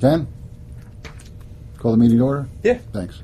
Ken? Call the meeting to order? Yeah. Thanks.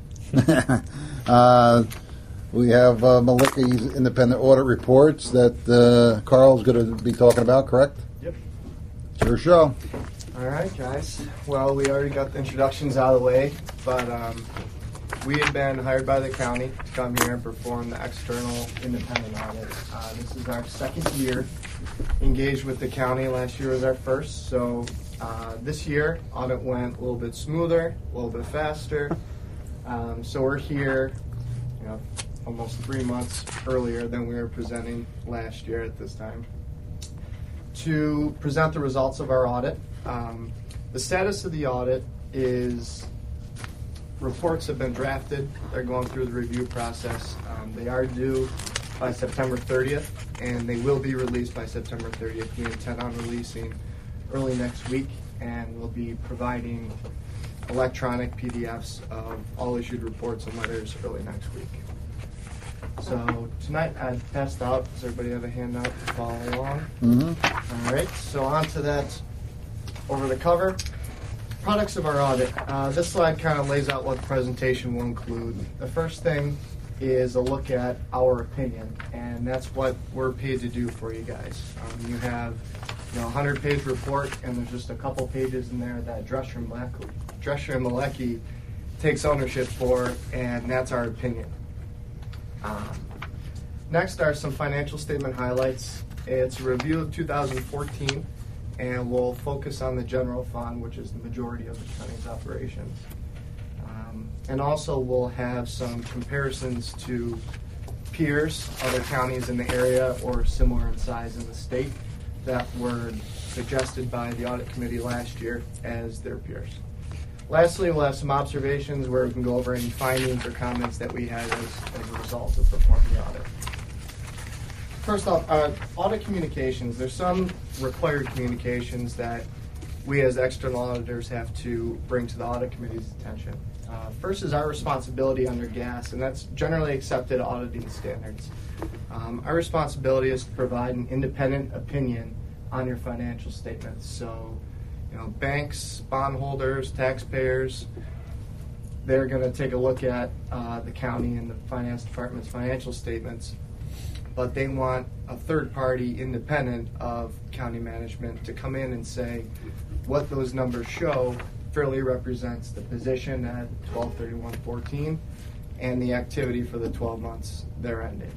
We have Malicky's independent audit reports that Carl's going to be talking about, correct? Yep. It's your show. All right, guys. Well, we already got the introductions out of the way, but we had been hired by the county to come here and perform the external independent audit. This is our second year engaged with the county. Last year was our first, so this year audit went a little bit smoother, a little bit faster. So we're here, almost 3 months earlier than we were presenting last year at this time to present the results of our audit. The status of the audit is reports have been drafted. They're going through the review process. They are due by September 30th, and they will be released by September 30th. We intend on releasing early next week, and we'll be providing electronic PDFs of all issued reports and letters early next week. So tonight I passed out. Does everybody have a handout to follow along? Mm-hmm. All right, so on to that over the cover. Products of our audit. This slide kind of lays out what the presentation will include. The first thing is a look at our opinion, and that's what we're paid to do for you guys. You have a 100-page report, and there's just a couple pages in there that Drescher and Malecki takes ownership for, and that's our opinion. Next are some financial statement highlights. It's a review of 2014, and we'll focus on the general fund, which is the majority of the county's operations. And also we'll have some comparisons to peers, other counties in the area or similar in size in the state that were suggested by the audit committee last year as their peers. Lastly, we'll have some observations where we can go over any findings or comments that we had as a result of performing the audit. First off, audit communications. There's some required communications that we as external auditors have to bring to the audit committee's attention. First is our responsibility under GAS, and that's generally accepted auditing standards. Our responsibility is to provide an independent opinion on your financial statements. So, banks, bondholders, taxpayers, they're going to take a look at the county and the finance department's financial statements, but they want a third party independent of county management to come in and say what those numbers show fairly represents the position at 12/31/14 and the activity for the 12 months they're ending.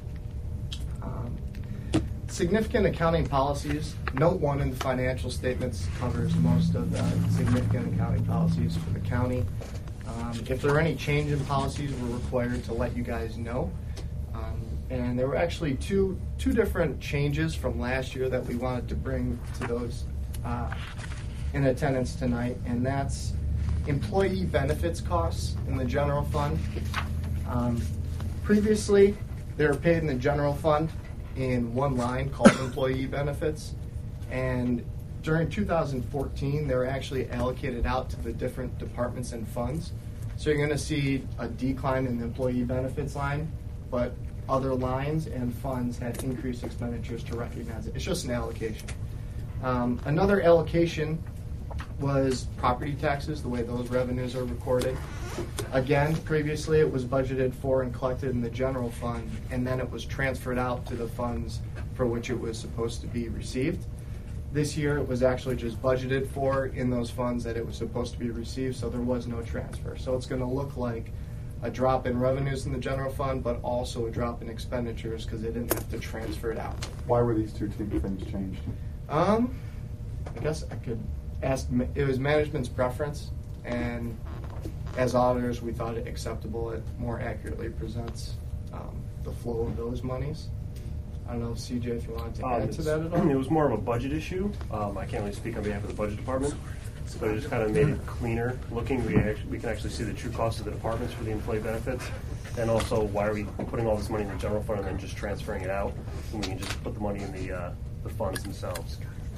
Significant accounting policies. Note 1 in the financial statements covers most of the significant accounting policies for the county. If there are any change in policies, we're required to let you guys know. And there were actually two different changes from last year that we wanted to bring to those in attendance tonight, and that's employee benefits costs in the general fund. Previously, they were paid in the general fund in one line called employee benefits, and during 2014 they were actually allocated out to the different departments and funds. So you're going to see a decline in the employee benefits line, but other lines and funds had increased expenditures to recognize it. It's just an allocation. Another allocation was property taxes, the way those revenues are recorded. Again, previously it was budgeted for and collected in the general fund, and then it was transferred out to the funds for which it was supposed to be received. This year it was actually just budgeted for in those funds that it was supposed to be received, so there was no transfer. So it's going to look like a drop in revenues in the general fund, but also a drop in expenditures because they didn't have to transfer it out. Why were these two things changed? I guess I could ask. It was management's preference, and as auditors, we thought it acceptable. It more accurately presents the flow of those monies. I don't know, CJ, if you wanted to add to that at all. It was more of a budget issue. I can't really speak on behalf of the budget department, but it just kind of made it cleaner looking. We can actually see the true cost of the departments for the employee benefits, and also why are we putting all this money in the general fund and then just transferring it out when we can just put the money in the funds themselves.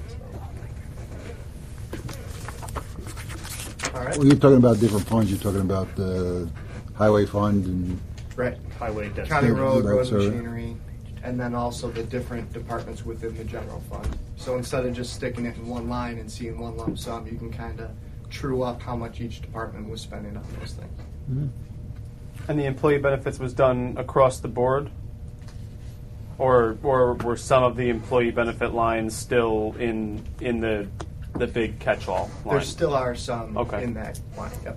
All right. Well, you're talking about different funds. You're talking about the highway fund and Right. Highway debt. County road, road Sorry. machinery, and then also the different departments within the general fund. So instead of just sticking it in one line and seeing one lump sum, you can kind of true up how much each department was spending on those things. And the employee benefits was done across the board? Or were some of the employee benefit lines still in the big catch-all line? There still are some Okay. in that line, yep.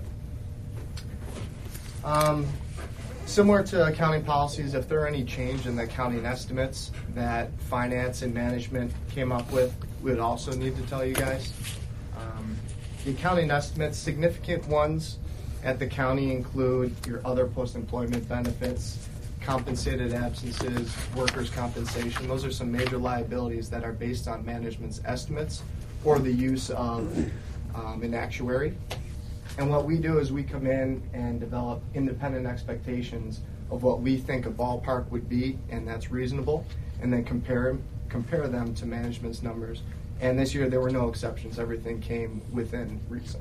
Similar to accounting policies, if there are any change in the accounting estimates that finance and management came up with, we would also need to tell you guys. The accounting estimates, significant ones at the county include your other post-employment benefits, compensated absences, workers' compensation. Those are some major liabilities that are based on management's estimates or the use of an actuary. And what we do is we come in and develop independent expectations of what we think a ballpark would be, and that's reasonable, and then compare them to management's numbers. And this year there were no exceptions. Everything came within reason.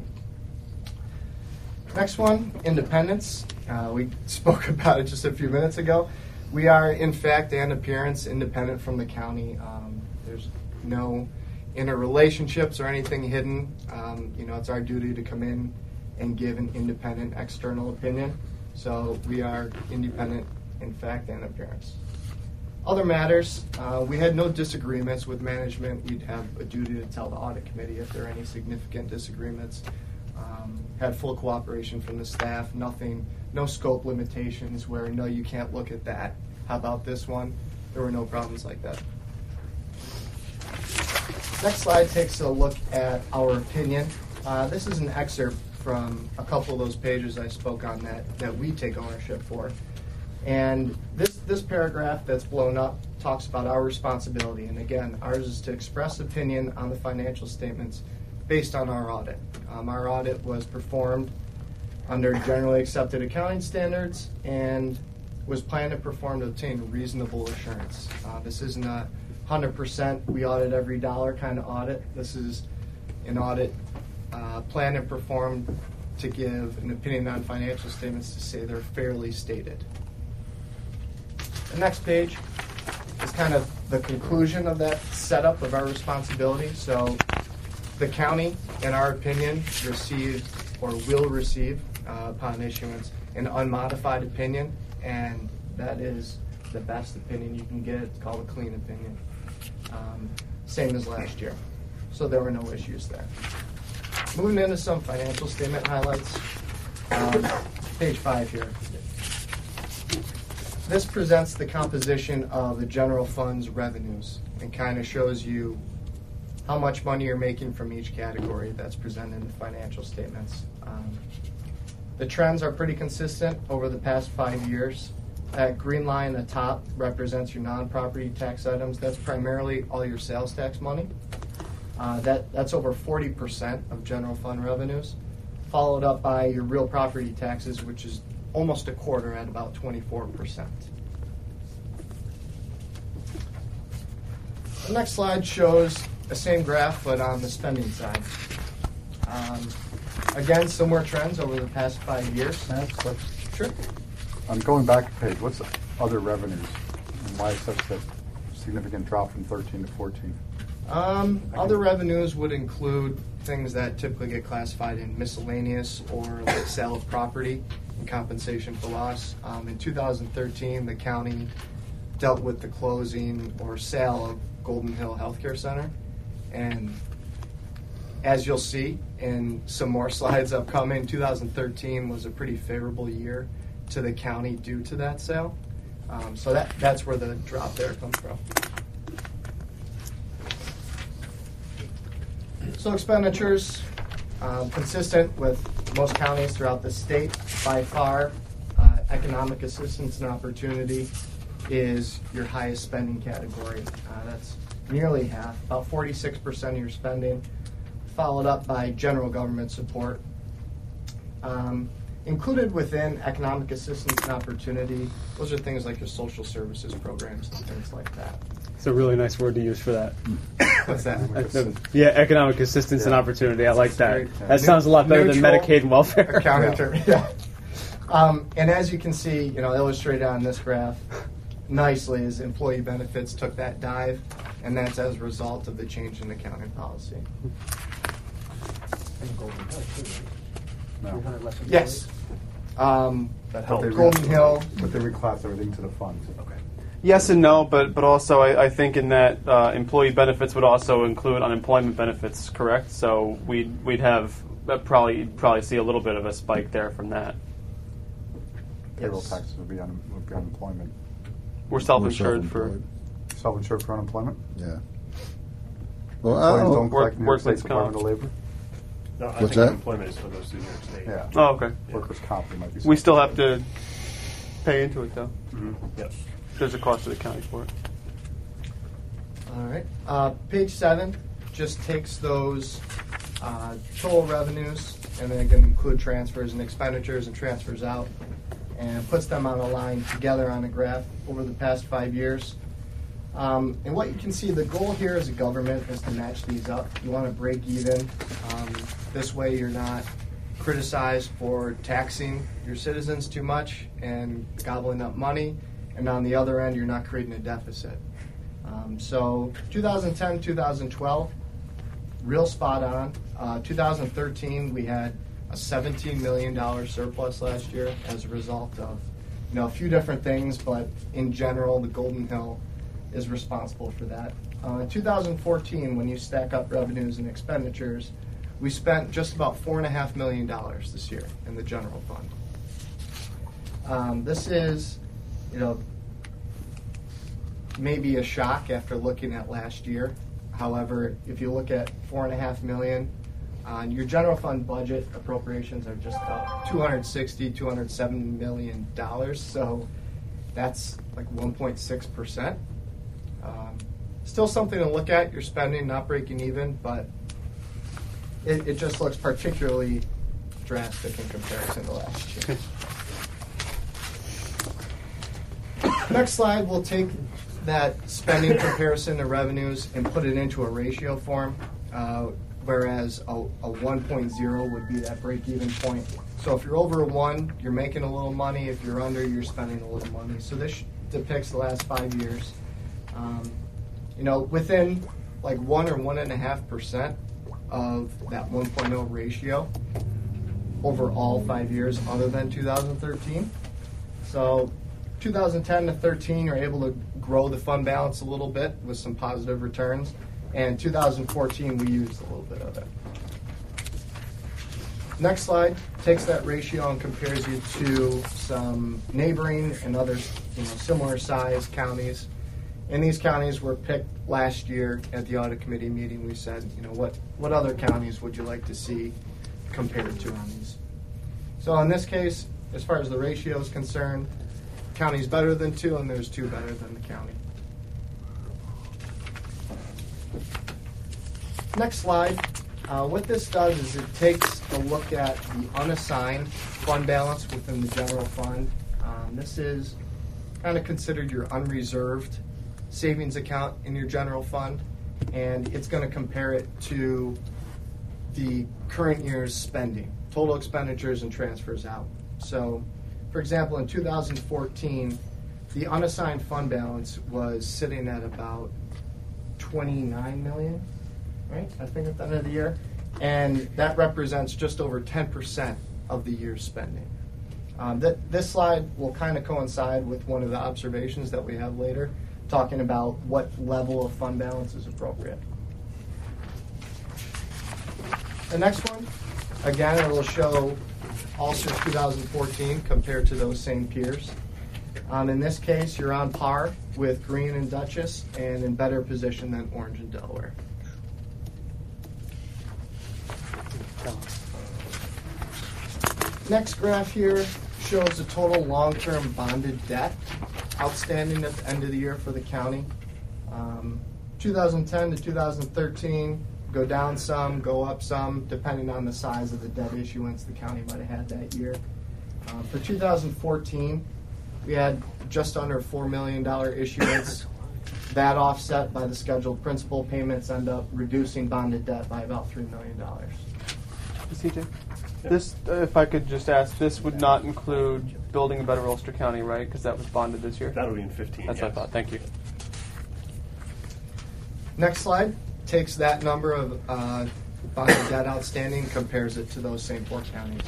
Next one, independence. We spoke about it just a few minutes ago. We are, in fact and appearance, independent from the county. There's no interrelationships or anything hidden. It's our duty to come in and give an independent external opinion. So we are independent in fact and appearance. Other matters, we had no disagreements with management. We'd have a duty to tell the audit committee if there are any significant disagreements. Had full cooperation from the staff, no scope limitations where, no, you can't look at that. How about this one? There were no problems like that. Next slide takes a look at our opinion. This is an excerpt from a couple of those pages I spoke on that we take ownership for. And this paragraph that's blown up talks about our responsibility. And again, ours is to express opinion on the financial statements based on our audit. Our audit was performed under generally accepted accounting standards and was planned and performed to obtain reasonable assurance. This isn't a 100% we audit every dollar kind of audit. This is an audit planned and performed to give an opinion on financial statements to say they're fairly stated. The next page is kind of the conclusion of that setup of our responsibility. So the county, in our opinion, received or will receive upon issuance an unmodified opinion, and that is the best opinion you can get. It's called a clean opinion. Same as last year. So there were no issues there. Moving into some financial statement highlights. Page 5 here. This presents the composition of the general fund's revenues and kind of shows you how much money you're making from each category that's presented in the financial statements. The trends are pretty consistent over the past 5 years. That green line at the top represents your non-property tax items. That's primarily all your sales tax money. That's over 40% of general fund revenues, followed up by your real property taxes, which is almost a quarter at about 24%. The next slide shows the same graph, but on the spending side. Again, similar trends over the past 5 years. Sure. I'm going back a page. What's other revenues? And why is such a significant drop from 13 to 14? Other revenues would include things that typically get classified in miscellaneous or like sale of property and compensation for loss. In 2013, the county dealt with the closing or sale of Golden Hill Healthcare Center. And as you'll see in some more slides upcoming, 2013 was a pretty favorable year to the county due to that sale. So that's where the drop there comes from. So expenditures, consistent with most counties throughout the state. By far, economic assistance and opportunity is your highest spending category. That's nearly half, about 46% of your spending, followed up by general government support. Included within economic assistance and opportunity, those are things like your social services programs and things like that. It's a really nice word to use for that. What's that? Yeah, economic assistance and opportunity. I like that. Very- That sounds a lot better than Neutral Medicaid and welfare. Accounting term, yeah. And as you can see, illustrated on this graph nicely is employee benefits took that dive, and that's as a result of the change in accounting policy. in Golden Hill too, right? No. 300 less employees? Yes. That But helps. they Golden Hill. But they reclass everything to the fund. Okay. Yes and no, but also I think in that employee benefits would also include unemployment benefits, correct? So we'd have probably see a little bit of a spike there from that. Payroll Yes. taxes would be unemployment. We're self-insured We're for self-employed. Self-insured for unemployment? Yeah. Well, Employees don't work- collect New York State workplace Department comp. of Labor? No, I What's think that? unemployment is for those through New York State. Yeah. Oh, okay. Workers' comp, they might be. We still have to pay into it though. Mm-hmm. Yep. There's a cost to the county for it. All right. Page 7 just takes those total revenues and then can include transfers and expenditures and transfers out and puts them on a line together on a graph over the past 5 years. And what you can see, the goal here as a government is to match these up. You want to break even. This way you're not criticized for taxing your citizens too much and gobbling up money. And on the other end, you're not creating a deficit. So 2010, 2012, real spot on. 2013, we had a $17 million surplus last year as a result of a few different things, but in general, the Golden Hill is responsible for that. 2014, when you stack up revenues and expenditures, we spent just about $4.5 million this year in the general fund. This is, maybe a shock after looking at last year. However, if you look at $4.5 million, your general fund budget appropriations are just about $270 million. So that's like 1.6%. Still something to look at. You're spending, not breaking even, but it just looks particularly drastic in comparison to last year. Next slide, we'll take that spending comparison to revenues and put it into a ratio form, whereas a 1.0 would be that break-even point. So if you're over a 1, you're making a little money. If you're under, you're spending a little money. So this depicts the last 5 years. Within like 1 or 1.5% of that 1.0 ratio over all 5 years other than 2013. So 2010 to 13, you're able to grow the fund balance a little bit with some positive returns. And 2014, we used a little bit of it. Next slide takes that ratio and compares you to some neighboring and other similar size counties. And these counties were picked last year at the audit committee meeting. We said, what other counties would you like to see compared to on these? So in this case, as far as the ratio is concerned, county's better than 2, and there's 2 better than the county. Next slide. What this does is it takes a look at the unassigned fund balance within the general fund. This is kind of considered your unreserved savings account in your general fund, and it's going to compare it to the current year's spending, total expenditures and transfers out. So, for example, in 2014, the unassigned fund balance was sitting at about $29 million, right? I think at the end of the year. And that represents just over 10% of the year's spending. This slide will kind of coincide with one of the observations that we have later, talking about what level of fund balance is appropriate. The next one, again, it will show all since 2014 compared to those same peers. In this case, you're on par with Greene and Dutchess and in better position than Orange and Delaware. Next graph here shows the total long-term bonded debt outstanding at the end of the year for the county. 2010 to 2013, go down some, go up some, depending on the size of the debt issuance the county might have had that year. For 2014, we had just under $4 million issuance. That offset by the scheduled principal payments end up reducing bonded debt by about $3 million. CJ, this, if I could just ask, this would not include building a better Ulster County, right? Because that was bonded this year. That'll be in 15. That's what I thought. Thank you. bond and debt outstanding compares it to those same 4 counties.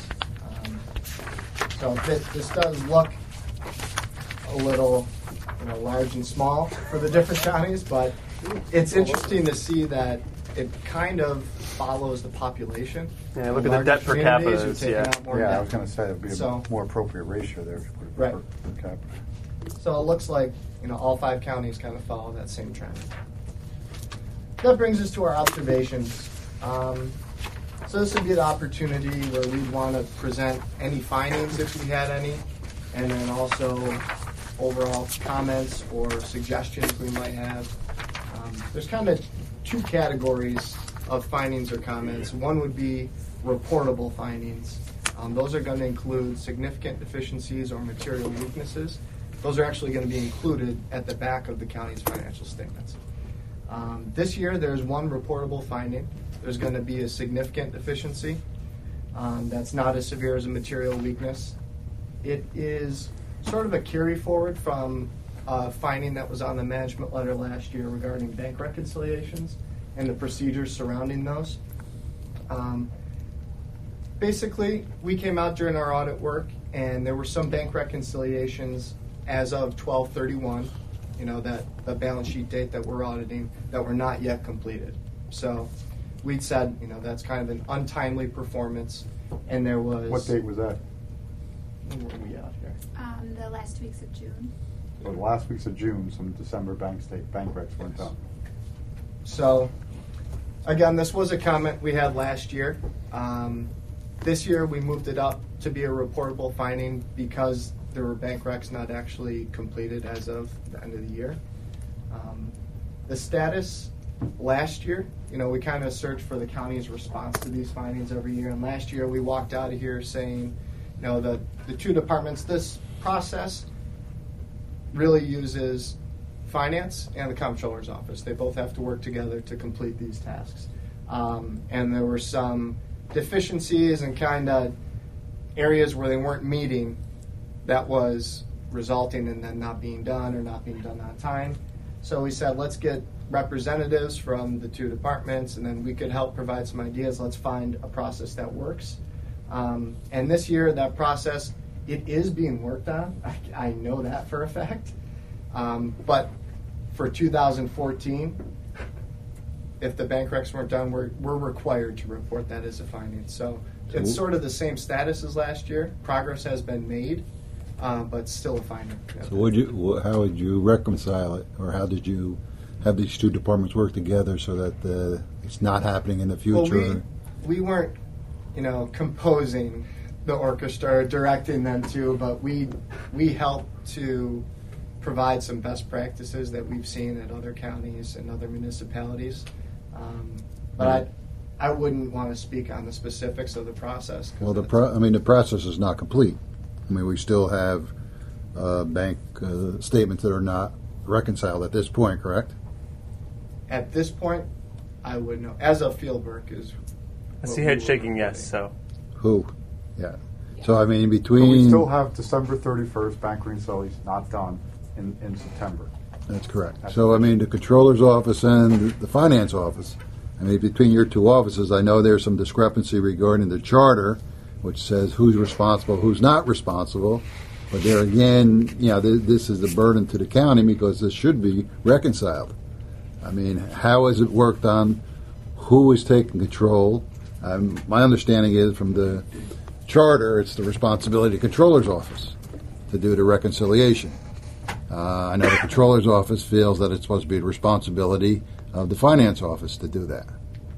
So this does look a little, large and small for the different counties, but it's interesting to see that it kind of follows the population. Yeah, look at the Larger debt per communities capita. are taking out more Yeah, I debt. was going to say it'd be So- a more appropriate ratio there if you put it Right. per capita. So it looks like, all 5 counties kind of follow that same trend. That brings us to our observations. So this would be the opportunity where we'd want to present any findings if we had any, and then also overall comments or suggestions we might have. There's kind of 2 categories of findings or comments. One would be reportable findings. Those are going to include significant deficiencies or material weaknesses. Those are actually going to be included at the back of the county's financial statements. This year, there's 1 reportable finding. There's going to be a significant deficiency that's not as severe as a material weakness. It is sort of a carry forward from a finding that was on the management letter last year regarding bank reconciliations and the procedures surrounding those. Basically, we came out during our audit work, and there were some bank reconciliations as of 12/31, that the balance sheet date that we're auditing, that were not yet completed. So we'd said, that's kind of an untimely performance, and there was... What date was that? Where were we out here? The last 2 weeks of June. So the last weeks of June, some December bank recs weren't done. So, again, this was a comment we had last year. This year, we moved it up to be a reportable finding because there were bank recs not actually completed as of the end of the year. The status last year, we kind of searched for the county's response to these findings every year. And last year, we walked out of here saying, the 2 departments, this process really uses finance and the comptroller's office. They both have to work together to complete these tasks. And there were some deficiencies and kind of areas where they weren't meeting that was resulting in them not being done or not being done on time. So we said, let's get representatives from the 2 departments, and then we could help provide some ideas. Let's find a process that works. And this year, that process, it is being worked on. I know that for a fact. But for 2014, if the bank recs weren't done, we're required to report that as a finding. So it's sort of the same status as last year. Progress has been made, but still a finding. So how would you reconcile it, or how did you have these 2 departments work together so that it's not happening in the future? Well, we weren't, composing the orchestra or directing them to, but we helped to provide some best practices that we've seen at other counties and other municipalities. But I wouldn't want to speak on the specifics of the process. Well, the process is not complete. We still have bank statements that are not reconciled at this point, correct? At this point, I would know. As of field work is... I see head shaking yes, so. Who? Yeah. So, But we between... still have December 31st bank reconciliations not done in September. That's correct. So, the controller's office and the finance office, between your 2 offices, I know there's some discrepancy regarding the charter, which says who's responsible, who's not responsible. But there again, this is a burden to the county because this should be reconciled. How is it worked on? Who is taking control? My understanding is from the charter, it's the responsibility of the controller's office to do the reconciliation. I know the controller's office feels that it's supposed to be the responsibility of the finance office to do that.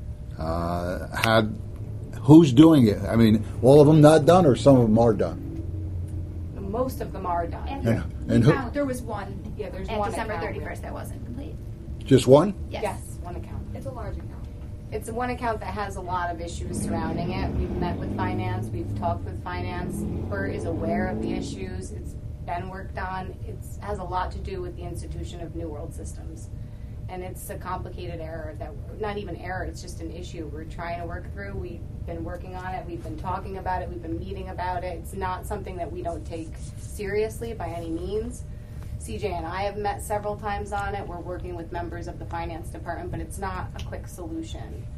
Who's doing it? All of them not done, or some of them are done? Most of them are done. And who? There was one Yeah, there's at one December account 31st that wasn't complete. Just one? Yes, one account. It's a large account. It's one account that has a lot of issues surrounding it. We've met with finance, we've talked with finance. Bert is aware of the issues. It's been worked on. It has a lot to do with the institution of New World Systems. And it's a complicated error not even error, it's just an issue we're trying to work through. We've been working on it, we've been talking about it, we've been meeting about it. It's not something that we don't take seriously by any means. CJ and I have met several times on it. We're working with members of the finance department, but it's not a quick solution.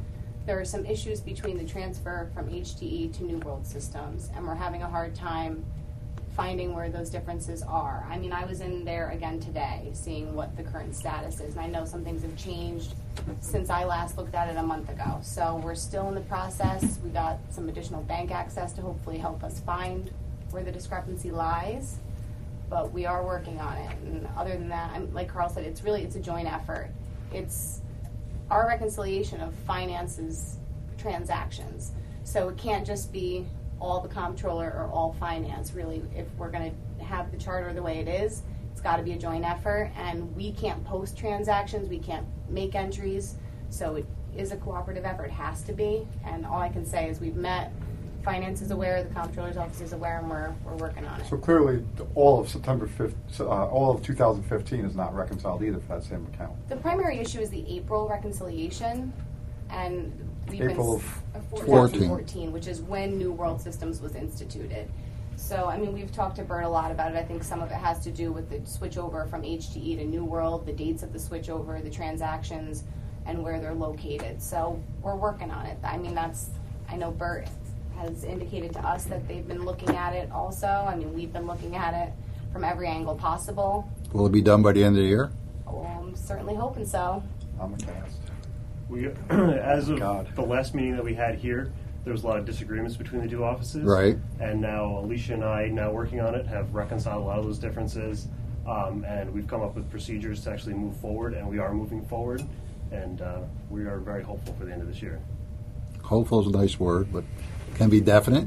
there are some issues between the transfer from HTE to New World Systems, and we're having a hard time finding where those differences are. I mean, I was in there again today, seeing what the current status is, and I know some things have changed since I last looked at it a month ago. So we're still in the process. We got some additional bank access to hopefully help us find where the discrepancy lies, but we are working on it. And other than that, like Carl said, it's a joint effort. It's our reconciliation of finances transactions. So it can't just be all the comptroller or all finance. Really, if we're going to have the charter the way it is, it's got to be a joint effort, and we can't post transactions, we can't make entries, so it is a cooperative effort. It has to be, and all I can say is we've met, finance is aware, the comptroller's office is aware, and we're working on it. So clearly, all of September 5th, all of 2015 is not reconciled either for that same account. The primary issue is the April reconciliation, and we've April been of 2014, which is when New World Systems was instituted. So, I mean, we've talked to Bert a lot about it. I think some of it has to do with the switchover from HTE to New World, the dates of the switchover, the transactions, and where they're located. So we're working on it. I mean, I know Bert has indicated to us that they've been looking at it also. I mean, we've been looking at it from every angle possible. Will it be done by the end of the year? Well, I'm certainly hoping so. I'm aghast. We, as of God. the last meeting that we had here, there was a lot of disagreements between the two offices. Right. And now Alicia and I, now working on it, have reconciled a lot of those differences. And we've come up with procedures to actually move forward, and we are moving forward. And we are very hopeful for the end of this year. Hopeful is a nice word, but can be definite.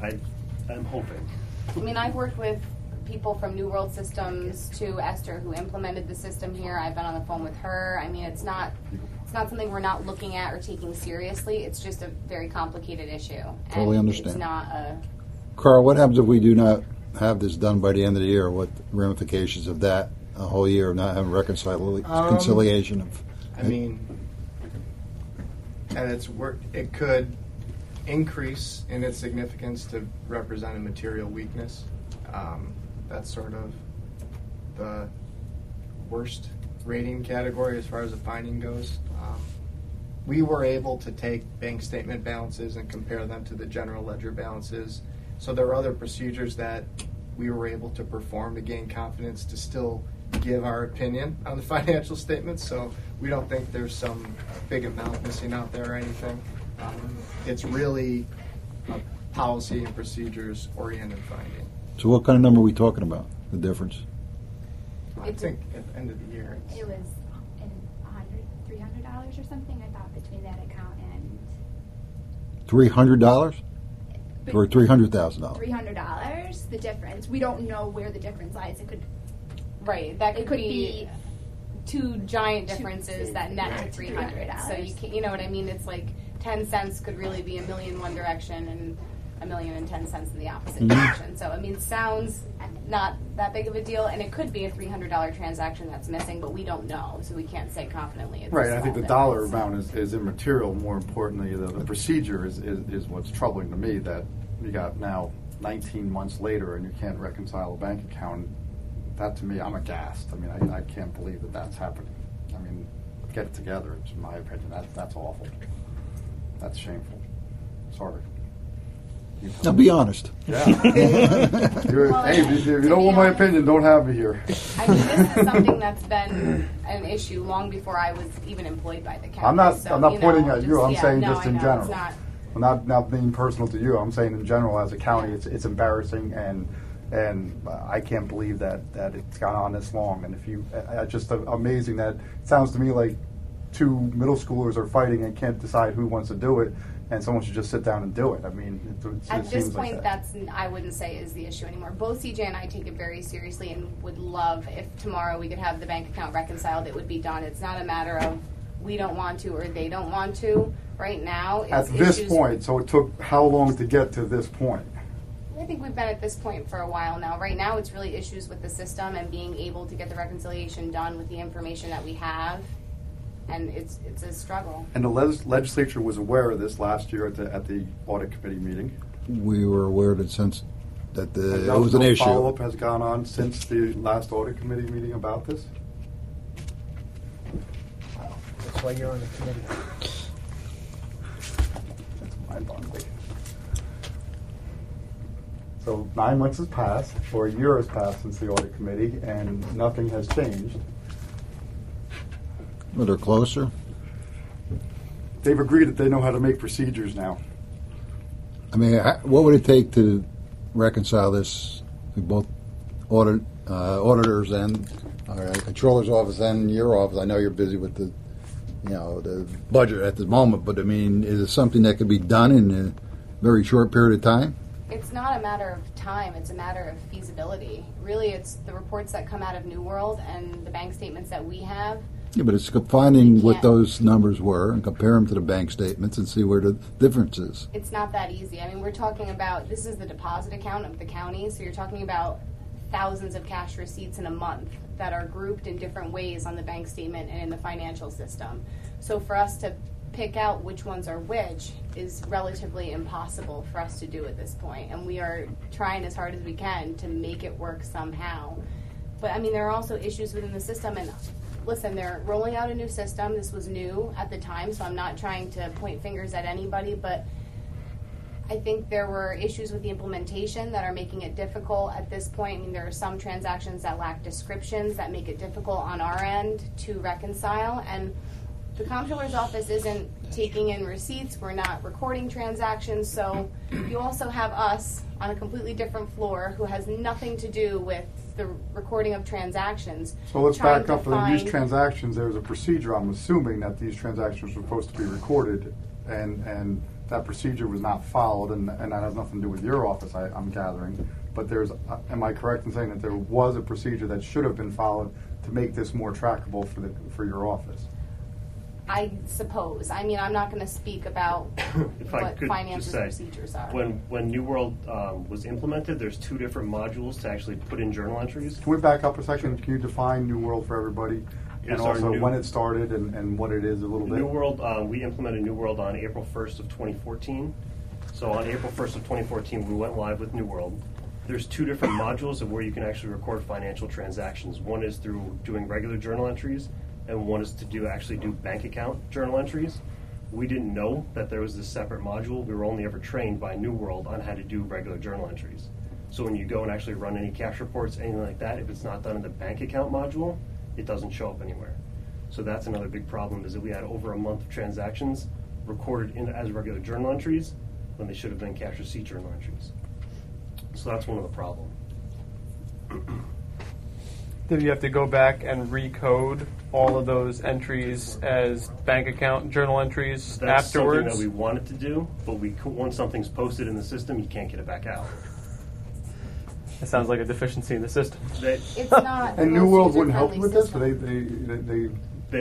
I'm hoping. I mean, I've worked with people from New World Systems to Esther who implemented the system here. I've been on the phone with her. I mean, it's not something we're not looking at or taking seriously. It's just a very complicated issue. Totally And understand. It's not a... Carl, what happens if we do not have this done by the end of the year? What ramifications of that, a whole year of not having reconciliation of... I mean, and it could increase in its significance to represent a material weakness. That's sort of the worst rating category as far as the finding goes. We were able to take bank statement balances and compare them to the general ledger balances. So there are other procedures that we were able to perform to gain confidence to still give our opinion on the financial statements. So we don't think there's some big amount missing out there or anything. It's really a policy and procedures oriented finding. So what kind of number are we talking about, the difference? I think at the end of the year, It was $300 or something, I thought, between that account and $300 or $300,000? $300. The difference. We don't know where the difference lies. It could. Right, that It could could be be two giant differences that net to $300. $300. So you know what I mean? It's like 10 cents could really be a million one direction and $1,010,000 in the opposite direction. So I mean, it sounds not that big of a deal, and it could be a $300 transaction that's missing, but we don't know, so we can't say confidently. It's a Right, I think small the dollar difference. amount is immaterial. More importantly, the procedure is what's troubling to me, that you got now 19 months later and you can't reconcile a bank account. That, to me, I'm aghast. I mean, I can't believe that that's happening. I mean, get it together, it's in my opinion. That's awful. That's shameful. Sorry. Now be honest. Yeah. Hey, if you don't want my opinion, don't have me here. I mean, this is something that's been an issue long before I was even employed by the county. I'm not So, pointing at you. I'm yeah, saying no, just I in know, general. It's not, I'm not being personal to you. I'm saying in general, as a county, it's embarrassing, and I can't believe that it's gone on this long. And if you, just amazing that it sounds to me like two middle schoolers are fighting and can't decide who wants to do it, and someone should just sit down and do it. I mean, it at this seems point, like that. I wouldn't say is the issue anymore. Both CJ and I take it very seriously and would love if tomorrow we could have the bank account reconciled, it would be done. It's not a matter of we don't want to or they don't want to. Right now, it's At this issues. point, so it took how long to get to this point? I think we've been at this point for a while now. Right now, it's really issues with the system and being able to get the reconciliation done with the information that we have, and it's a struggle. And the legislature was aware of this last year at the audit committee meeting. We were aware that since that And it was an no issue. Follow-up has gone on since the last audit committee meeting about this? That's why you're on the committee. mind-boggling. So 9 months has passed, or a year has passed since the audit committee, and nothing has changed. Well, they're closer. They've agreed that they know how to make procedures now. I mean, what would it take to reconcile this with both auditors and controller's office and your office? I know you're busy with the budget at the moment, but I mean, is it something that could be done in a very short period of time? It's not a matter of time, it's a matter of feasibility. Really, it's the reports that come out of New World and the bank statements that we have. Yeah, but it's finding what those numbers were and compare them to the bank statements and see where the difference is. It's not that easy. I mean, we're talking about, this is the deposit account of the county, so you're talking about thousands of cash receipts in a month that are grouped in different ways on the bank statement and in the financial system. So for us to pick out which ones are which is relatively impossible for us to do at this point, and we are trying as hard as we can to make it work somehow. But I mean, there are also issues within the system, and listen, they're rolling out a new system. This was new at the time, so I'm not trying to point fingers at anybody, but I think there were issues with the implementation that are making it difficult at this point. I mean, there are some transactions that lack descriptions that make it difficult on our end to reconcile, and the comptroller's office isn't taking in receipts. We're not recording transactions, so you also have us on a completely different floor who has nothing to do with the recording of transactions. So let's back up. For these transactions, there's a procedure. I'm assuming that these transactions were supposed to be recorded, and that procedure was not followed, and that has nothing to do with your office, I'm gathering. But am I correct in saying that there was a procedure that should have been followed to make this more trackable for your office? I suppose. I mean, I'm not going to speak about what finances and procedures are. When New World was implemented, there's two different modules to actually put in journal entries. Can we back up a second? Can you define New World for everybody? And also when it started and what it is a little bit? New World, we implemented New World on April 1st of 2014. So on April 1st of 2014, we went live with New World. There's two different modules of where you can actually record financial transactions. One is through doing regular journal entries, and one is to actually do bank account journal entries. We didn't know that there was this separate module. We were only ever trained by New World on how to do regular journal entries. So when you go and actually run any cash reports, anything like that, if it's not done in the bank account module, it doesn't show up anywhere. So that's another big problem, is that we had over a month of transactions recorded as regular journal entries when they should have been cash receipt journal entries. So that's one of the problems. Did you have to go back and recode all of those entries as bank account journal entries That's afterwards? Something that we wanted to do, but once something's posted in the system, you can't get it back out. It sounds like a deficiency in the system. It's not. And New World wouldn't help user-friendly with this? system.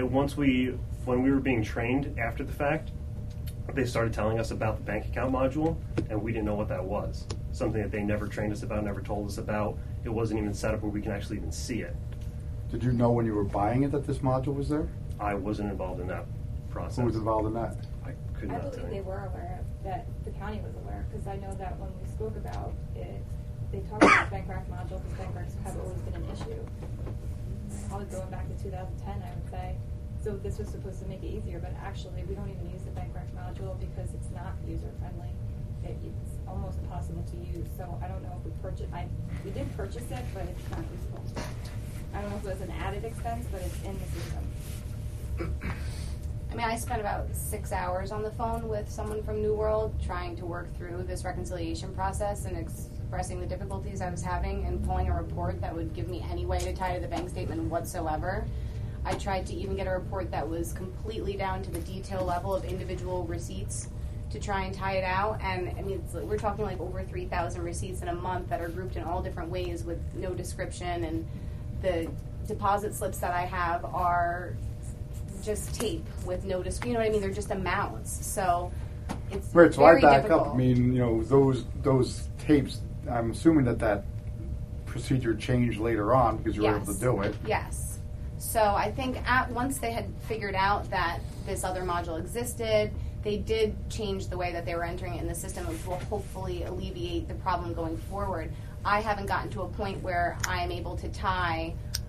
When we were being trained after the fact, they started telling us about the bank account module, and we didn't know what that was. Something that they never trained us about, never told us about. It wasn't even set up where we can actually even see it. Did you know when you were buying it that this module was there? I wasn't involved in that process. Who was involved in that? I could I not tell believe they you. were aware of that. The county was aware, because I know that when we spoke about it, they talked about bank rec module, because bank recs have always been an issue. Probably going back to 2010, I would say. So this was supposed to make it easier, but actually we don't even use the bank rec module because it's not user friendly. It's almost impossible to use. So I don't know if we did purchase it, but it's not useful. I don't know if it was an added expense, but it's in the system. I mean, I spent about 6 hours on the phone with someone from New World trying to work through this reconciliation process and expressing the difficulties I was having and pulling a report that would give me any way to tie to the bank statement whatsoever. I tried to even get a report that was completely down to the detail level of individual receipts to try and tie it out. And I mean, we're talking like over 3,000 receipts in a month that are grouped in all different ways with no description, and the deposit slips that I have are just tape with no description. You know what I mean? They're just amounts. So it's Right, so very I back difficult. up. I mean, those tapes, I'm assuming that procedure changed later on because you were able to do it. Yes. So I think once they had figured out that this other module existed, they did change the way that they were entering it in the system, which will hopefully alleviate the problem going forward. I haven't gotten to a point where I am able to tie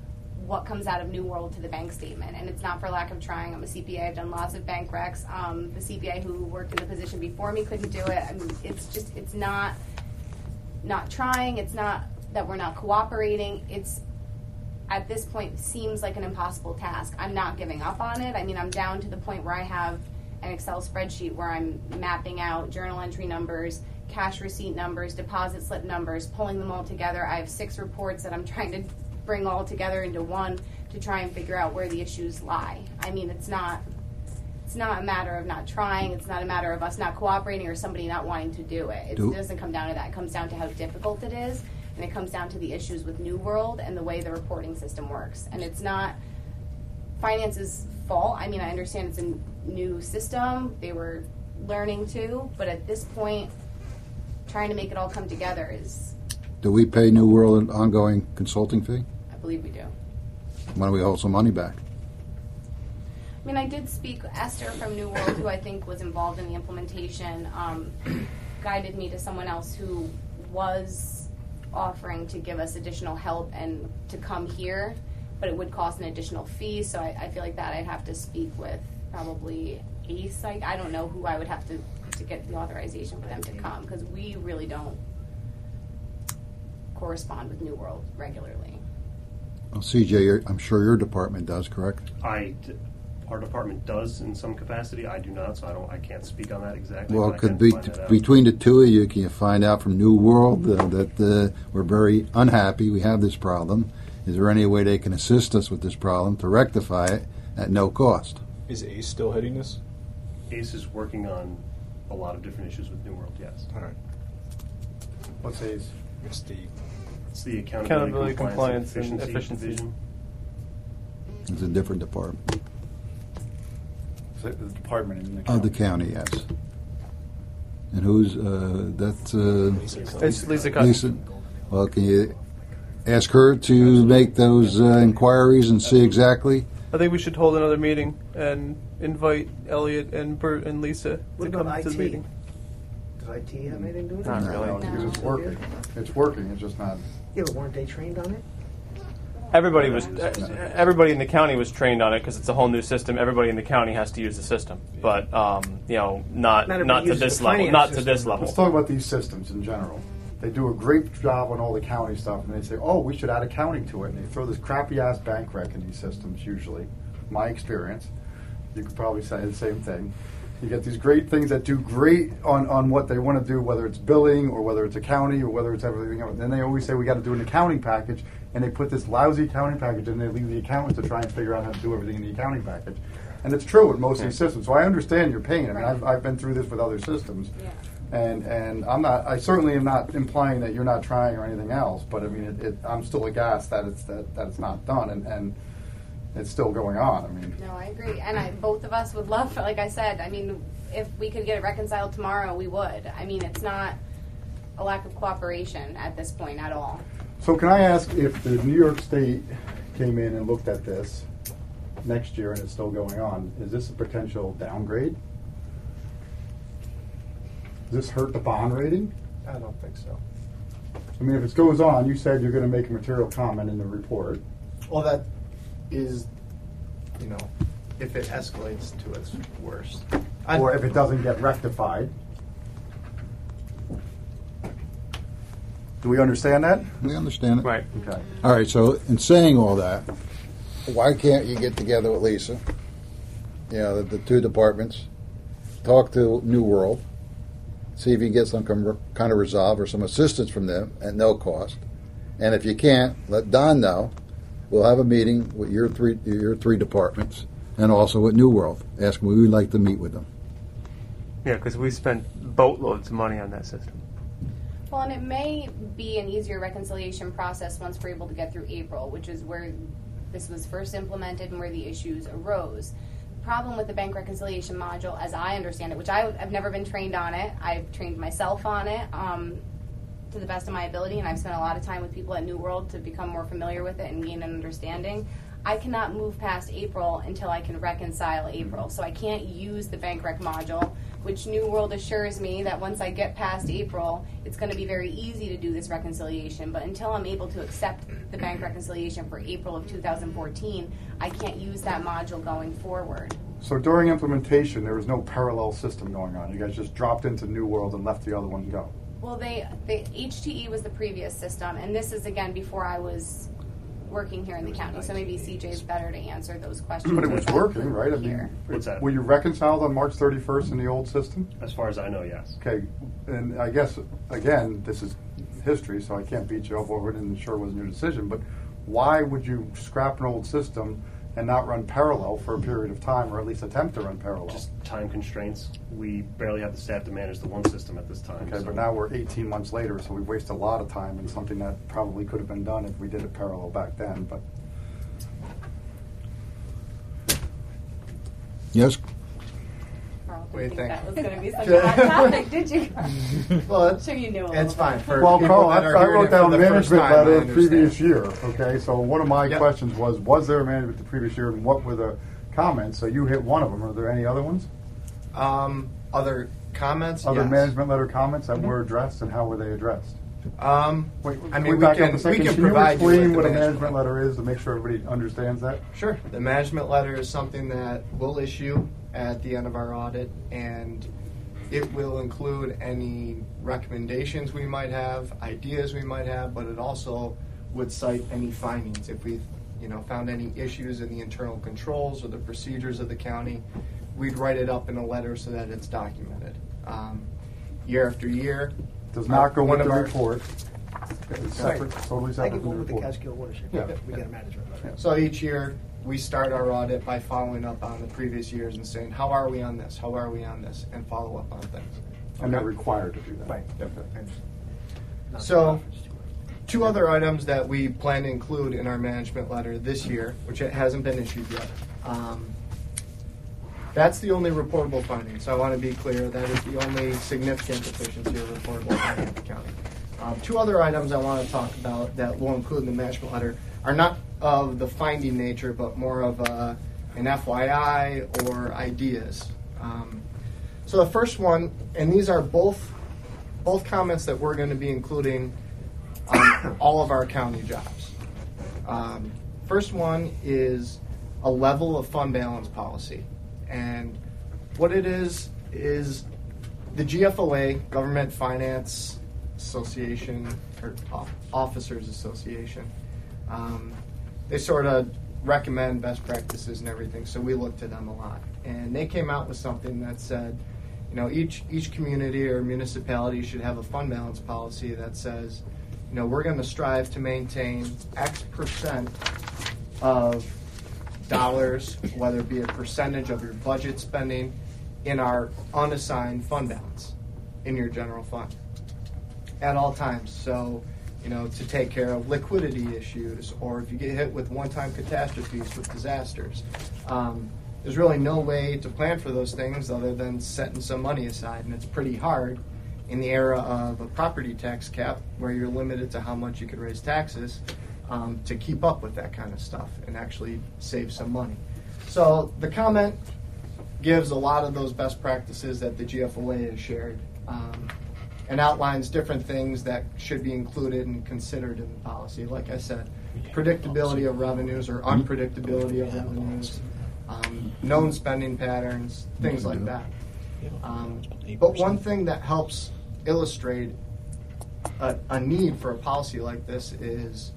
what comes out of New World to the bank statement. And it's not for lack of trying. I'm a CPA. I've done lots of bank recs. The CPA who worked in the position before me couldn't do it. I mean, it's not trying. It's not that we're not cooperating. It's, at this point, seems like an impossible task. I'm not giving up on it. I mean, I'm down to the point where I have an Excel spreadsheet where I'm mapping out journal entry numbers, cash receipt numbers, deposit slip numbers, pulling them all together. I have 6 reports that I'm trying to bring all together into one to try and figure out where the issues lie. I mean, it's not a matter of not trying. It's not a matter of us not cooperating or somebody not wanting to do it. It doesn't come down to that. It comes down to how difficult it is, and it comes down to the issues with New World and the way the reporting system works. And it's not finance's fault. I mean, I understand it's a new system. They were learning too, but at this point, trying to make it all come together is... Do we pay New World an ongoing consulting fee? I believe we do. Why don't we hold some money back? I mean, I did speak, Esther from New World, who I think was involved in the implementation, guided me to someone else who was offering to give us additional help and to come here, but it would cost an additional fee, so I feel like that I'd have to speak with probably ACE. I don't know who I would have to get the authorization for them to come, because we really don't correspond with New World regularly. Well, CJ, I'm sure your department does, correct? Our department does in some capacity. I do not, so I can't speak on that exactly. Well, but I could can be find that out. between the two of you, can you find out from New World that we're very unhappy, we have this problem? Is there any way they can assist us with this problem to rectify it at no cost? Is ACE still heading this? ACE is working on a lot of different issues with New World, yes. All right. What's ACE? It's the Accountability Compliance, and Efficiency Division. It's a different department. The department in the Of the county. county, yes. And who's, that's It's Lisa Cutts. Lisa. Well, can you ask her to make those inquiries and see exactly? I think we should hold another meeting and invite Elliot and Bert and Lisa What to come about to the IT? meeting. Does IT have anything to do with it? Not really. No, because it's working. It's working. It's just not. Yeah, but weren't they trained on it? Everybody in the county was trained on it because it's a whole new system. Everybody in the county has to use the system, but not Not everybody to uses this the level. finance Not to system. this level. Let's talk about these systems in general. They do a great job on all the county stuff, and they say, "Oh, we should add accounting to it." And they throw this crappy ass bank rec in these systems. Usually, my experience, you could probably say the same thing. You get these great things that do great on what they want to do, whether it's billing or whether it's accounting or whether it's everything else. Then they always say we got to do an accounting package, and they put this lousy accounting package, and they leave the accountants to try and figure out how to do everything in the accounting package. And it's true in most of these systems. So I understand your pain. I mean, I've been through this with other systems. Yeah. And I certainly am not implying that you're not trying or anything else, but I mean, I'm still aghast that it's not done, and it's still going on. I mean, No, I agree. And both of us would love, like I said, I mean, if we could get it reconciled tomorrow, we would. I mean, it's not a lack of cooperation at this point at all. so can I ask if the New York State came in and looked at this next year and it's still going on, is this a potential downgrade? Does this hurt the bond rating? I don't think so. I mean, if it goes on, you said you're going to make a material comment in the report. Well, that is, if it escalates to its worst. Or if it doesn't get rectified. Do we understand that? We understand it. Right. Okay. All right, so in saying all that, why can't you get together with Lisa, the two departments, talk to New World, see if you can get some kind of resolve or some assistance from them at no cost. And if you can't, let Don know. We'll have a meeting with your three departments and also with New World. Ask them, we would like to meet with them. Yeah, because we spent boatloads of money on that system. Well, and it may be an easier reconciliation process once we're able to get through April, which is where this was first implemented and where the issues arose. The problem with the bank reconciliation module, as I understand it, which I've never been trained on it, I've trained myself on it to the best of my ability, and I've spent a lot of time with people at New World to become more familiar with it and gain an understanding. I cannot move past April until I can reconcile April. So I can't use the bank rec module which New World assures me that once I get past April, it's going to be very easy to do this reconciliation. But until I'm able to accept the bank reconciliation for April of 2014, I can't use that module going forward. So during implementation, there was no parallel system going on. You guys just dropped into New World and left the other one go. Well, the HTE was the previous system, and this is, again, before I was working here in the county, so maybe CJ's better to answer those questions. But it was working, right? I mean, Here. What's that? were you reconciled on March 31st in the old system? As far as I know, yes. Okay, and I guess, again, this is history, so I can't beat you up over it, and it sure wasn't your decision, but why would you scrap an old system and not run parallel for a period of time, or at least attempt to run parallel? Just time constraints. We barely have the staff to manage the one system at this time. Okay, so- but now we're 18 months later, so we've wasted a lot of time in something that probably could have been done if we did it parallel back then, but Yes? Carl, What do you didn't think? that was going to be such a hot topic, did you? Well, I'm sure you knew a little it's fine. bit. For well, people Carl, that I are hearing wrote it down for the first management time, I letter understand. previous year. Okay, so one of my Yep. questions was there a management the previous year, and what were the comments? So you hit one of them. Are there any other ones? Other comments? Other Yes. management letter comments that were addressed, and how were they addressed? Wait, I I mean, mean, we back can, up a second. we can Can you provide you explain with what the a management letter is to make sure everybody understands that? Sure. The management letter is something that we'll issue at the end of our audit, and it will include any recommendations we might have, ideas we might have, but it also would cite any findings. If we've found any issues in the internal controls or the procedures of the county, we'd write it up in a letter so that it's documented. Year after year. Does not go one with of the our- report. It's separate, totally I separate can from go the with the report. Catskill watershed. Yeah. We get a management letter. So each year, we start our audit by following up on the previous years and saying, how are we on this? How are we on this? And follow up on things. And they're Okay? required to do that. Right. Not So- the office, too. Two other items that we plan to include in our management letter this year, which it hasn't been issued yet. That's the only reportable finding, so I want to be clear, that is the only significant deficiency or reportable finding in the county. Two other items I want to talk about that we'll include in the management letter are not of the finding nature, but more of an FYI or ideas. So the first one, and these are both comments that we're going to be including on all of our county jobs. First one is a level of fund balance policy. And what it is the GFOA, Government Finance Association, or Officers Association, they sort of recommend best practices and everything, so we look to them a lot. And they came out with something that said, each community or municipality should have a fund balance policy that says, we're going to strive to maintain X percent of dollars, whether it be a percentage of your budget spending, in our unassigned fund balance in your general fund at all times. So, to take care of liquidity issues, or if you get hit with one-time catastrophes with disasters. There's really no way to plan for those things other than setting some money aside, and it's pretty hard in the era of a property tax cap where you're limited to how much you could raise taxes to keep up with that kind of stuff and actually save some money. So the comment gives a lot of those best practices that the GFOA has shared and outlines different things that should be included and considered in the policy. Like I said, predictability of revenues or unpredictability of revenues, known spending patterns, things like that. But one thing that helps illustrate a need for a policy like this is,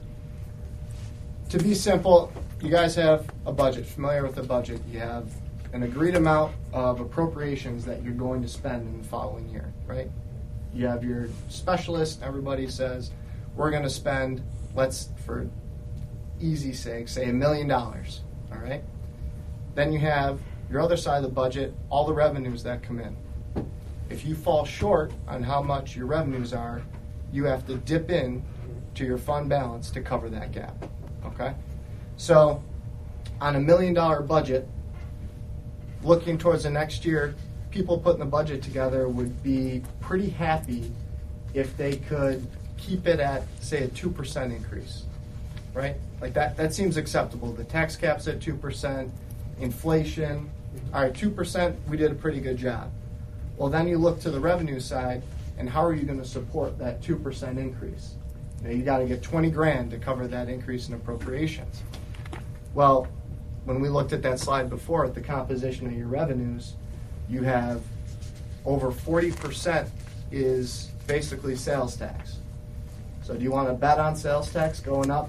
to be simple, you guys have a budget, familiar with the budget. You have an agreed amount of appropriations that you're going to spend in the following year, right? You have your specialist, everybody says, we're going to spend, let's, for easy sake, say $1 million, all right? Then you have your other side of the budget, all the revenues that come in. If you fall short on how much your revenues are, you have to dip in to your fund balance to cover that gap, okay? So on $1 million budget, looking towards the next year, people putting the budget together would be pretty happy if they could keep it at, say, a 2% increase, right? Like that seems acceptable. The tax cap's at 2%, inflation, all right, 2%, we did a pretty good job. Well, then you look to the revenue side, and how are you going to support that 2% increase? You got to get 20 grand to cover that increase in appropriations. Well, when we looked at that slide before, at the composition of your revenues, you have over 40% is basically sales tax. So do you want to bet on sales tax going up?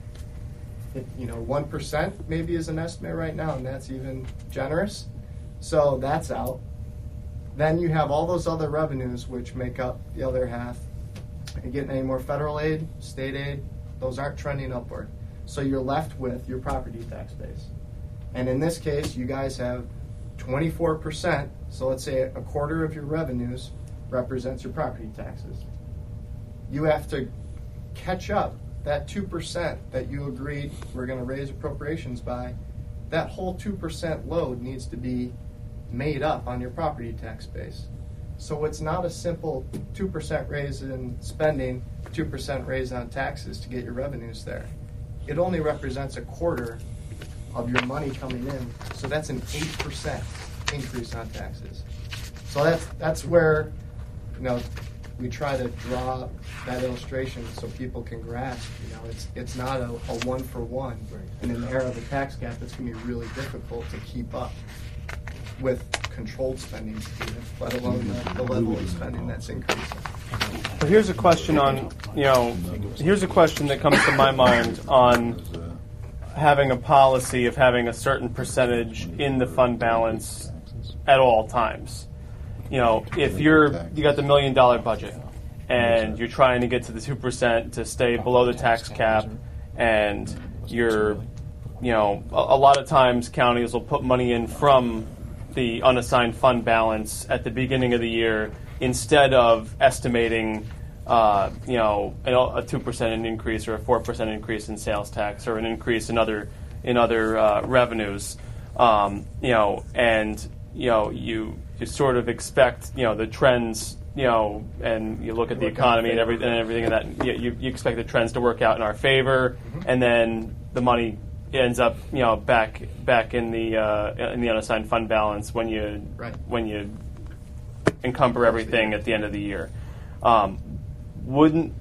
1% maybe is an estimate right now, and that's even generous. So that's out. Then you have all those other revenues which make up the other half. Are you getting any more federal aid, state aid? Those aren't trending upward. So you're left with your property tax base. And in this case, you guys have 24%, so let's say a quarter of your revenues represents your property taxes. You have to catch up that 2% that you agreed we're going to raise appropriations by. That whole 2% load needs to be made up on your property tax base. So it's not a simple 2% raise in spending, 2% raise on taxes to get your revenues there. It only represents a quarter of your money coming in, so that's an 8% increase on taxes. So that's where we try to draw that illustration so people can grasp. It's not a 1-for-1. In an era of a tax gap, it's going to be really difficult to keep up with controlled spending, let alone the level of spending that's increasing. But here's a question here's a question that comes to my mind on having a policy of having a certain percentage in the fund balance at all times. If you got the $1 million budget and you're trying to get to the 2% to stay below the tax cap, and you're, a lot of times counties will put money in from the unassigned fund balance at the beginning of the year instead of estimating, a 2% increase or a 4% increase in sales tax or an increase in other revenues, you sort of expect, the trends, and you look at the economy and everything, and that you expect the trends to work out in our favor, and then the money ends up, back in the unassigned fund balance when you encumber everything at the end of the year. Wouldn't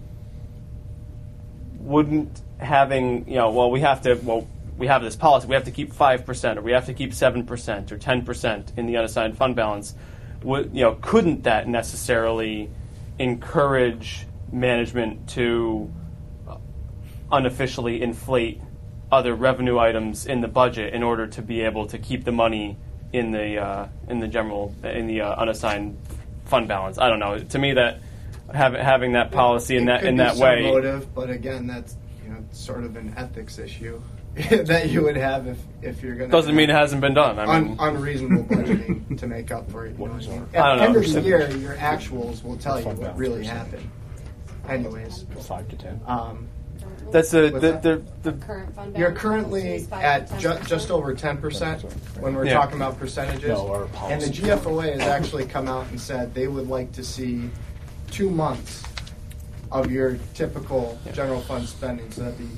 having, we have this policy, we have to keep 5% or we have to keep 7% or 10% in the unassigned fund balance. Couldn't that necessarily encourage management to unofficially inflate other revenue items in the budget in order to be able to keep the money in the unassigned fund balance? I don't know. To me, that having that policy in that way, motive, but again, that's sort of an ethics issue that you would have if you're going to. Doesn't mean it hasn't been done. Unreasonable budgeting to make up for it. What I mean? I don't At know. the end of the year, your actuals will tell you what really happened. Anyways, 5 to 10. That's the Current fund You're balance currently is 5 at to 10%. just over 10% when we're Yeah. talking about percentages. No, our And the policy. GFOA has actually come out and said they would like to see 2 months of your typical general fund spending. So that'd be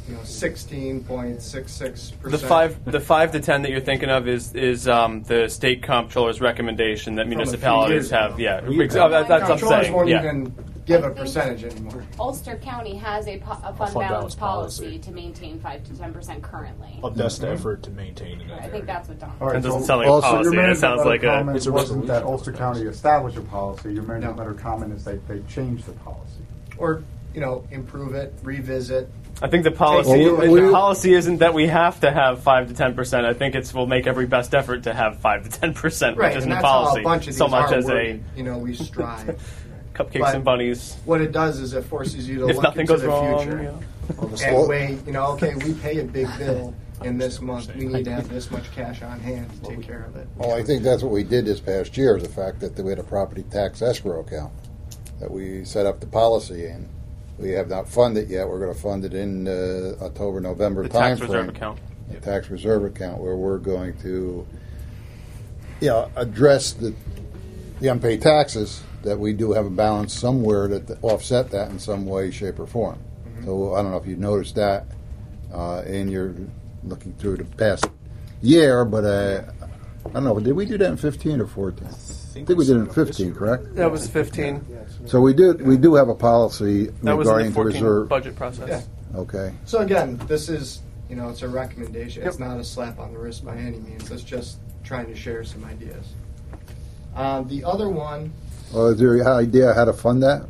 16.66%. The 5 to 10 that you're thinking of is the state comptroller's recommendation that municipalities years ago. have. Yeah, We've- that's what I'm Comptrollers saying. won't Yeah. even give a percentage anymore. Ulster County has a fund balance balance policy. policy to maintain 5 to 10% currently. A best effort to maintain it. I think that's what Don. All right, It doesn't so sound like a also policy, your it management sounds letter like comment It's a wasn't that resolution. Ulster County established a policy. Your management No. letter comment is they changed the policy. Or, improve it, revisit. I think the policy Well, the policy isn't that we have to have 5 to 10%. I think we'll make every best effort to have 5 to 10%, Right, which isn't and the that's how policy a bunch of so these much are as worded. We strive. cupcakes But and bunnies. What it does is it forces you to If look nothing into goes the wrong, future yeah. and weigh, okay, we pay a big bill in this month. We need to have this much cash on hand to take care of it. Well, I think that's what we did this past year, is the fact that we had a property tax escrow account that we set up the policy in. We have not funded it yet. We're going to fund it in October, November The timeframe. tax reserve account. The tax reserve account, where we're going to, address the unpaid taxes, that we do have a balance somewhere to offset that in some way, shape, or form. Mm-hmm. So I don't know if you noticed that in your looking through the past year, but I don't know, but did we do that in 15 or 14? I think we did it in 15, correct? That was 15. So we do have a policy That was in regarding the the 14 reserve. budget process. Yeah. Okay. So again, this is, it's a recommendation. It's not a slap on the wrist by any means. It's just trying to share some ideas. The other one, Well, is there an idea how to fund that?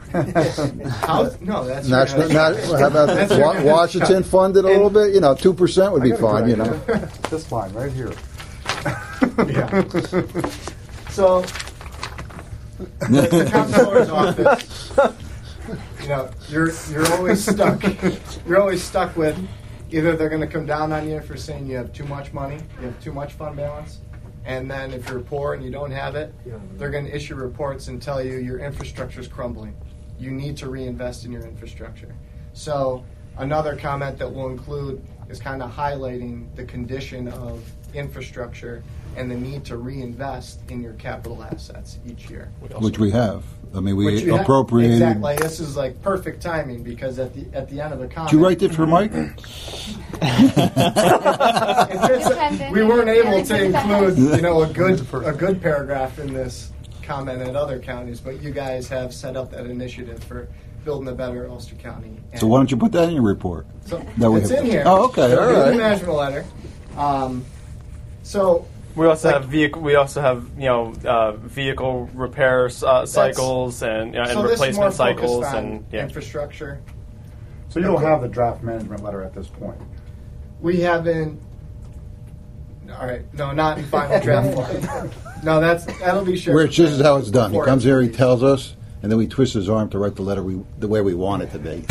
no, that's National, how about That's your guys' Washington cut. fund it a little bit? 2% would I be got a fine, good idea. This line right here. Yeah. So, the comptroller's office, you're always stuck. You're always stuck with either they're going to come down on you for saying you have too much money, you have too much fund balance, and then if you're poor and you don't have it, they're going to issue reports and tell you your infrastructure's crumbling. You need to reinvest in your infrastructure. So another comment that we'll include is kind of highlighting the condition of infrastructure and the need to reinvest in your capital assets each year. which we have. I mean, Which we you have- appropriated. Exactly. This is like perfect timing because at the end of the comment, Did you write that for Mike? we weren't able to include a good paragraph in this comment in other counties, but you guys have set up that initiative for building a better Ulster County. So why don't you put that in your report? So That we it's have- in here. Oh, okay, It'll all be in right. the management letter. So We also Like- have vehicle. We also have vehicle repair cycles and and so this is more replacement focused cycles on and infrastructure. So you don't have the draft management letter at this point. We haven't. All right, no, not in final draft form. No, that'll be shared. Where this is how it's done. He before comes here, he it's tells us, and then we twist his arm to write the letter the way we want it to be.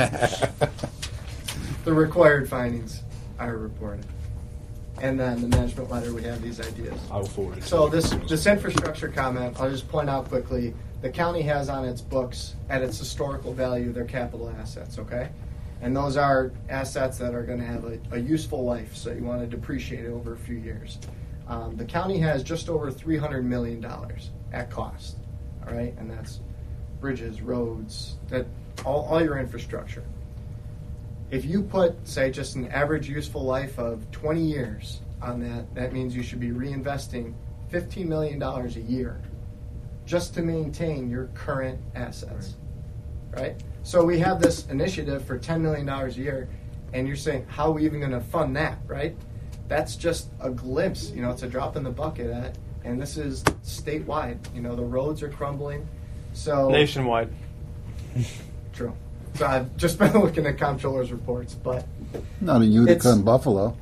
The required findings are reported. And then the management letter, we have these ideas. I will forward it. So this infrastructure comment, I'll just point out quickly, the county has on its books, at its historical value, their capital assets, okay? And those are assets that are going to have a useful life, so you want to depreciate it over a few years. The county has just over $300 million at cost, all right? And that's bridges, roads, all your infrastructure. If you put, say, just an average useful life of 20 years on that means you should be reinvesting $15 million a year just to maintain your current assets, right? So we have this initiative for $10 million a year, and you're saying, how are we even going to fund that, right? That's just a glimpse, it's a drop in the bucket, and this is statewide. The roads are crumbling, so nationwide. True. So I've just been looking at comptroller's reports, but Not in Utica It's- and Buffalo.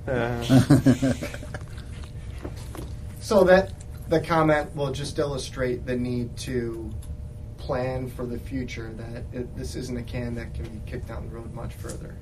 so that the comment will just illustrate the need to plan for the future, that this isn't a can that can be kicked down the road much further.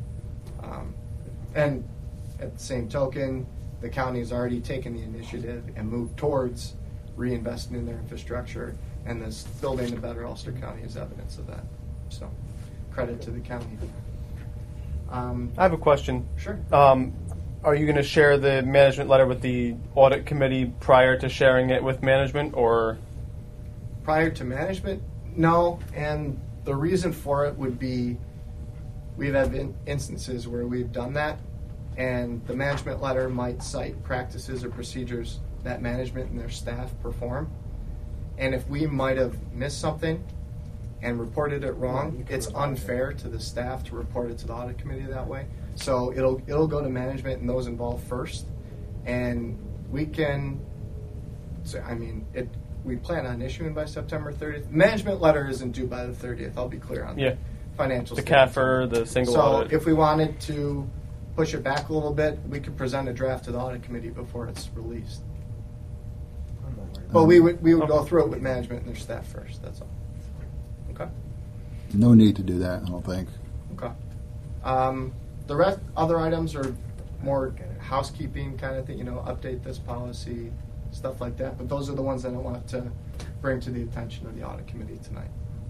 And at the same token, the county has already taken the initiative and moved towards reinvesting in their infrastructure, and this building a better Ulster County is evidence of that. So credit to the county. I have a question. Sure. Are you going to share the management letter with the audit committee prior to sharing it with management, or? Prior to management, no. And the reason for it would be we've had instances where we've done that, and the management letter might cite practices or procedures that management and their staff perform. And if we might have missed something and reported it wrong, it's unfair to the staff to report it to the audit committee that way. So it'll go to management and those involved first, and we can. So we plan on issuing by September 30th. Management letter isn't due by the 30th. I'll be clear on that. Financial The statements. CAFR, the single So audit. if we wanted to push it back a little bit, we could present a draft to the audit committee before it's released. But we would go through it with management and their staff first. That's all. Okay. No need to do that, I don't think. Okay. The other items are more housekeeping kind of thing, update this policy, stuff like that. But those are the ones that I want to bring to the attention of the audit committee tonight.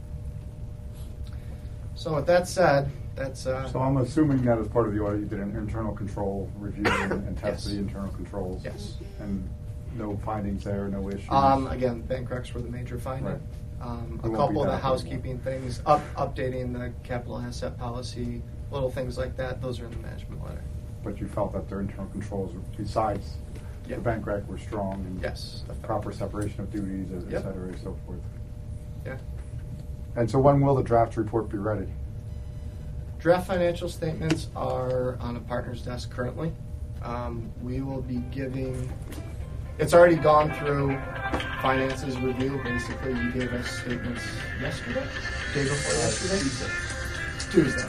So with that said, that's... So I'm assuming that as part of the audit, you did an internal control review and Yes. tested the internal controls. Yes. And no findings there, no issues. Again, bank recs were the major finding. Right. A won't be couple of the that housekeeping things, updating the capital asset policy, little things like that, those are in the management letter. But you felt that their internal controls, besides Yeah. the bank rec were strong and Yes. proper separation of duties, et Yep. cetera, and so forth. Yeah. And so when will the draft report be ready? Draft financial statements are on a partner's desk currently. We will be giving, it's already gone through finance's review. Basically, you gave us statements yesterday? Day before yesterday? Tuesday.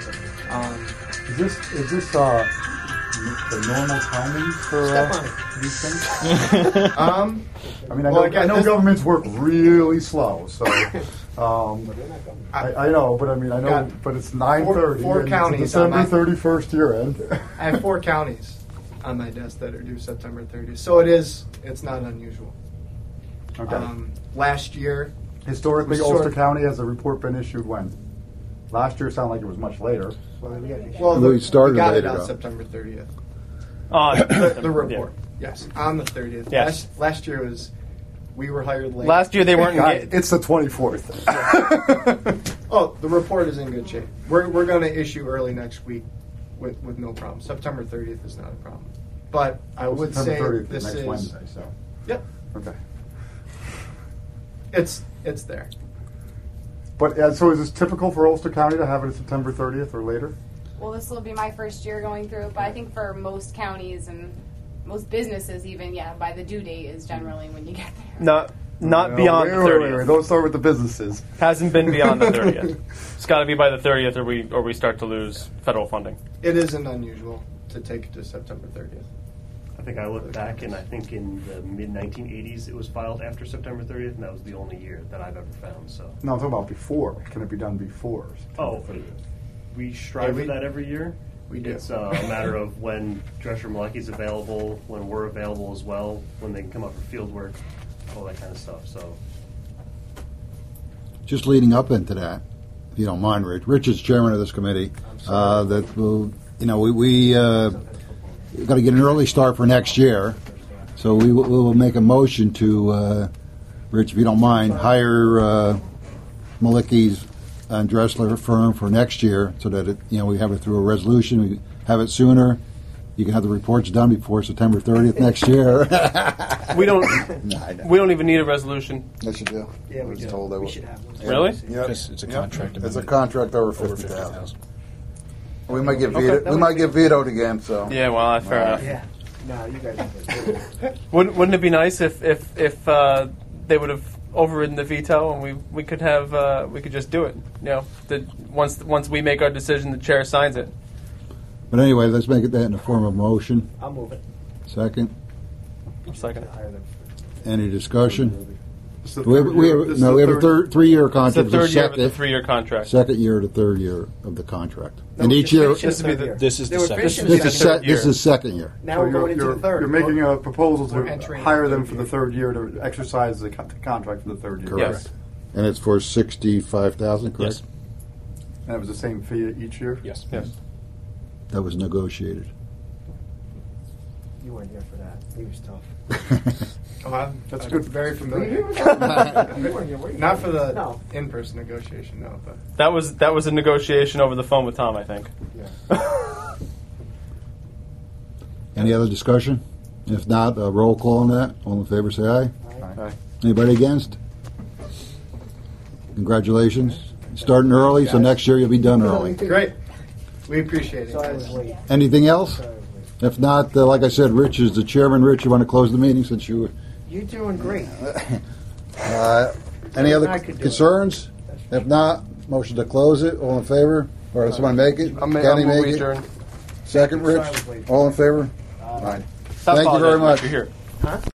Is this the normal timing for Step on it. these things? I mean, I know, Well, again, I know this- governments work really slow, so I know, but I mean, I know, Got but it's 9:30 four and counties it's on December my- 31st year end. I have 4 counties on my desk that are due September 30th. So it's not unusual. Okay. Last year, Historically, Sort Ulster of- County has a report been issued when? Last year sounded like it was much later. well, We started we got later, it on though. September 30th. The report, yes, on the 30th. Yes. Last year we were hired late. Last year they weren't. God, it's the 24th. Oh, the report is in good shape. We're going to issue early next week with no problem. September 30th is not a problem. But I would say September 30th this is next is Wednesday, so. Yep, Okay. it's there. But so is this typical for Ulster County to have it September 30th or later? Well, this will be my first year going through it, but I think for most counties and most businesses even, yeah, by the due date is generally when you get there. Not No, beyond wait, the wait, 30th. wait. Don't start with the businesses. Hasn't been beyond the 30th. It's got to be by the 30th, or we start to lose federal funding. It isn't unusual to take it to September 30th. I think I looked back, and I think in the mid-1980s it was filed after September 30th, and that was the only year that I've ever found. So, No, I'm talking about before. Can it be done before September 30th? we strive Yeah, for that every year. We do. It's a matter of when Drescher Malecki's available, when we're available as well, when they can come up for field work, all that kind of stuff. So, Just leading up into that, if you don't mind, Rich. Rich is chairman of this committee. That will, we got to get an early start for next year. So we will make a motion to, Rich, if you don't mind, hire Malicki's and Dressler firm for next year, so that we have it through a resolution. We have it sooner. You can have the reports done before September 30th next year. We don't. No, I know. We don't even need a resolution. Yes, you do. Yeah, I was told they would. Really? Yep. Because it's a contract. It's a amendment. contract over Over 50,000. 50,000. We might get vetoed. We might get vetoed again. So Yeah. Well, fair enough. Yeah. No, you guys. Wouldn't it be nice if they would have overridden the veto and we could have we could just do it? Once we make our decision, the chair signs it. But anyway, let's make it that in the form of motion. I'll move it. Second. Second. Hire them. Any discussion? This is the We have, third we year- have, this is no, the we have a third- 3-year It's the contract. third year of second, the 3-year contract. second year to third year of the contract. No, And we're each just year, finishing This would be third the- year. This is They the were second. finishing this the is second year. this is second year. Now So we're going into the third. You're making a proposal We're to entering hire the them third for the year. third year to exercise the contract for the third year. Correct. Yes. And it's for 65,000, correct? Yes. And it was the same fee each year? Yes. Yes. That was negotiated. You weren't here for that. He was tough. That's I'm good. Very Were you familiar. here? You weren't here, were you? Not for the No. in-person negotiation, no. But That was a negotiation over the phone with Tom, I think. Any other discussion? If not, a roll call on that. All in favor, say aye. Aye. Anybody against? Congratulations. Starting early, so next year you'll be done early. great. We appreciate it. Sorry I guys. was late. Anything else? Sorry I was late. If not, like I said, Rich is the chairman. Rich, you want to close the meeting since you... You're doing great. Any other I could do it. concerns? If not, motion to close it. All in favor? Or does someone make it? Kenny make it? adjourn. Second, Sorry I Rich? was late. All in favor? Aye. Stop Thank you very apologizing much. if you're here.